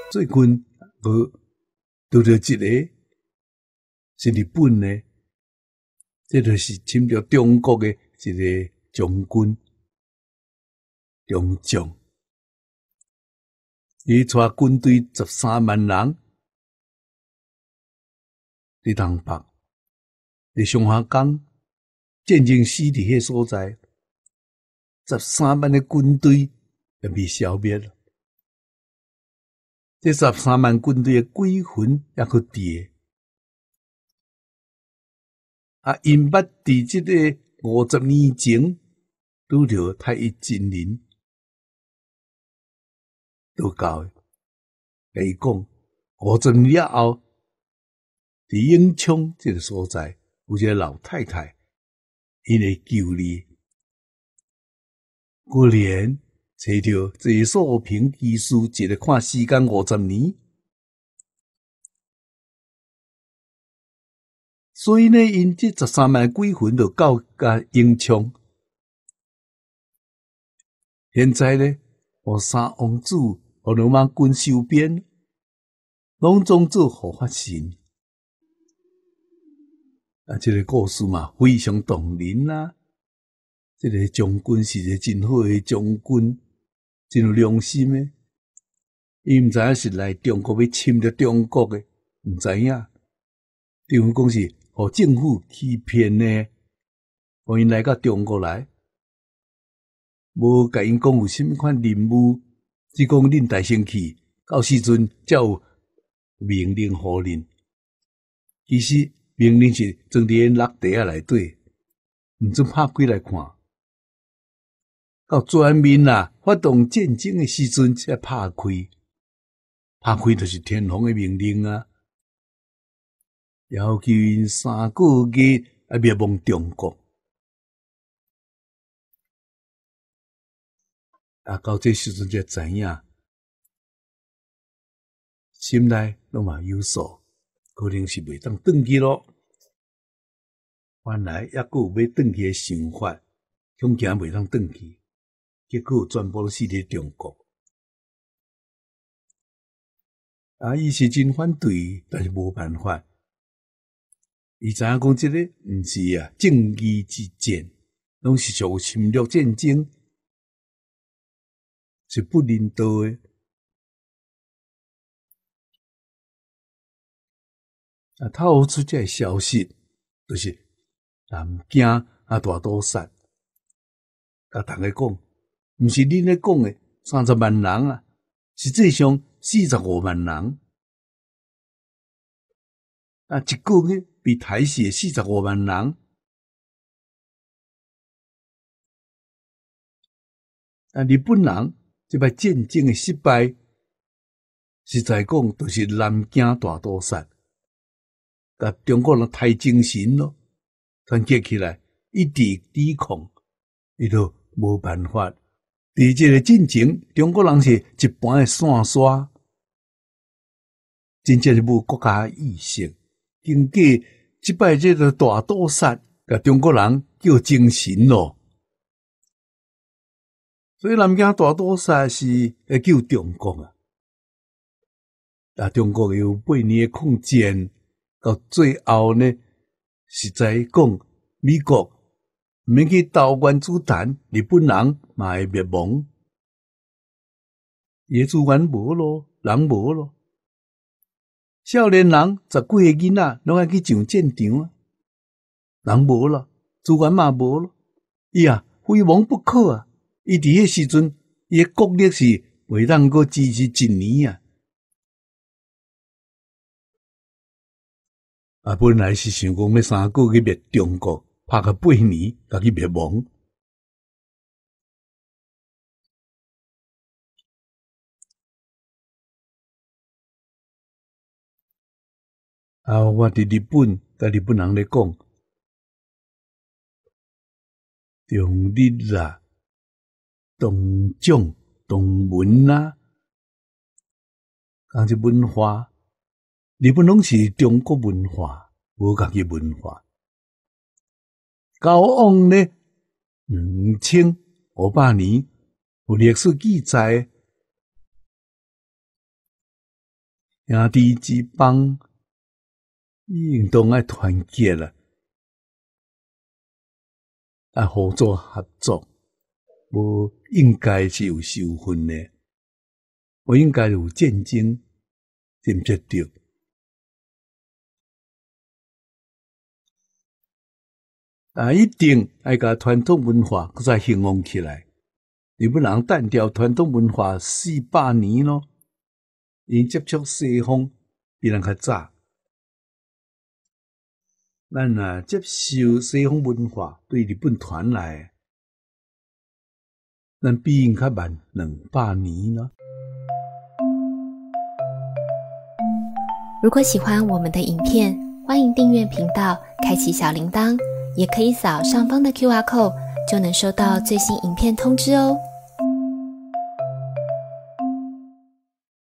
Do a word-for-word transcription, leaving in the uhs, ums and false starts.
最近无拄着一个是日本的，这就是侵略中国的一个将军中将，伊带军队十三万人伫东北，伫松花江战争死伫迄所在，十三万的军队也被消灭了。这十三万军队的鬼魂也去伫，啊，因捌伫即个五十年前拄着太乙真人，都到的。甲伊讲，五十年了后，伫永昌这个所在，有一个老太太，因会救你。果然找到这素平技师，一个看时间五十年。所以呢，因这十三万鬼魂就到甲永昌。现在呢，互三王子、互罗马军收编，拢总做护法神。啊，这个故事嘛，非常动人啊！这个将军是一个真好的将军，真有良心的。伊毋知影是来中国要侵略中国的，毋知影。等于讲是互政府欺骗呢，互因来到中国来，无甲因讲有甚物款任务，只讲恁大先去，到时阵才有命令互恁。其实命令是装伫因落地仔内底，毋准拍开来看。到全面啊发动战争的时阵才拍开，拍开就是天皇的命令啊，要求因三个月啊灭亡中国。啊，到这时阵才知影，心内拢嘛有数，可能是袂当转去咯。原来抑阁有要转去的想法，恐惊袂当转去。结果全部都死伫中国。啊，伊是真反对，但是无办法。伊知影讲这个毋是啊正义之战，拢是属于侵略战争，是不人道的。啊，透出这个消息，就是南京啊大屠杀，甲大家讲。毋是恁咧讲诶，三十万人啊，实际上四十五万人。啊，一个月被杀死诶四十五万人。啊，日本人即摆战争诶失败，实在讲就是南京大屠杀，甲中国人太精神咯，团结起来一直抵抗，伊就无办法。伫这个进程，中国人是一般的散沙，真正是无国家意识。经过即摆这个大屠杀，甲中国人叫精神咯。所以南京大屠杀是会救中国啊！啊，中国有八年的抗战，到最后呢，实在讲美国。免去投原子弹，日本人嘛会灭亡。伊资源无咯，人无咯。少年人十几个囡仔拢爱去上战场啊，人无咯，资源嘛无咯。伊啊，非亡不可啊！伊伫迄时阵，伊诶国力是袂当阁支持一年啊。啊，本来是想讲要三个月灭中国。拍个八年，甲去灭亡。啊，我伫日本，甲日本人咧讲，中日啦、东蒋、东文啦，讲这文化，日本拢是中国文化，无家己文化。交往呢，两千五百年有历史记载， 兄弟之邦应当爱团结啦，啊，合作合作，无应该是有仇恨的，无应该有战争，对毋对？啊，一定要甲传统文化搁再兴旺起来。日本人单调传统文化四百年咯，因接触西方比咱较早。咱啊接受西方文化对日本传来，咱比因较慢两百年咯。 如果喜欢我们的影片，欢迎订阅频道，开启小铃铛，也可以扫上方的 Q R code，就能收到最新影片通知哦。